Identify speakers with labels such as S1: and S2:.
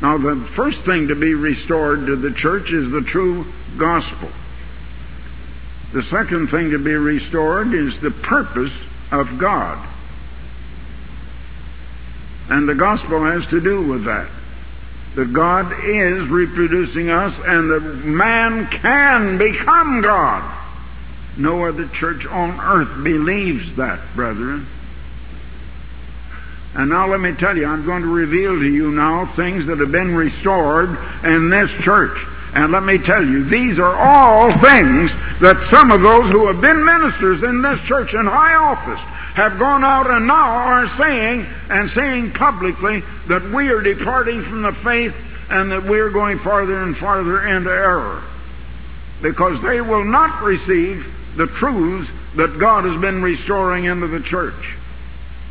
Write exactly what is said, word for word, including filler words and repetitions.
S1: Now, the first thing to be restored to the church is the true gospel. The second thing to be restored is the purpose of God. And the gospel has to do with that. That God is reproducing us and that man can become God. No other church on earth believes that, brethren. And now let me tell you, I'm going to reveal to you now things that have been restored in this church. And let me tell you, these are all things that some of those who have been ministers in this church in high office have gone out and now are saying, and saying publicly, that we are departing from the faith and that we are going farther and farther into error. Because they will not receive the truths that God has been restoring into the church.